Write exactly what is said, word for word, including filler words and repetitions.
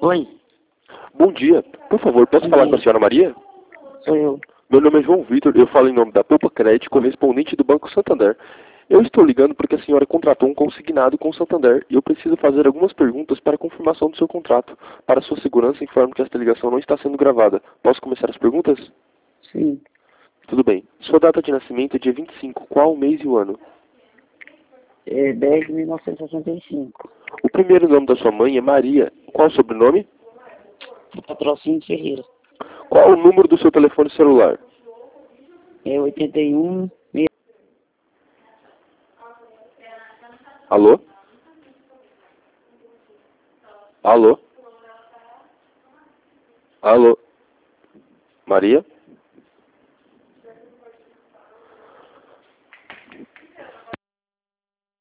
Oi, Bom dia. Por favor, posso Bom falar dia. com a senhora Maria? sou eu. Meu nome é João Vitor, eu falo em nome da Poupa Crédito, correspondente do Banco Santander. Eu estou ligando porque a senhora contratou um consignado com o Santander e eu preciso fazer algumas perguntas para confirmação do seu contrato. Para sua segurança, informo que esta ligação não está sendo gravada. Posso começar as perguntas? Sim, Tudo bem. Sua data de nascimento é dia vinte e cinco. Qual o mês e o ano? é dez de mil novecentos e sessenta e cinco. O primeiro nome da sua mãe é Maria. Qual o sobrenome? Patrocínio Ferreira. Qual o número do seu telefone celular? É oitenta e um. meia- Alô? Alô? Alô? Maria?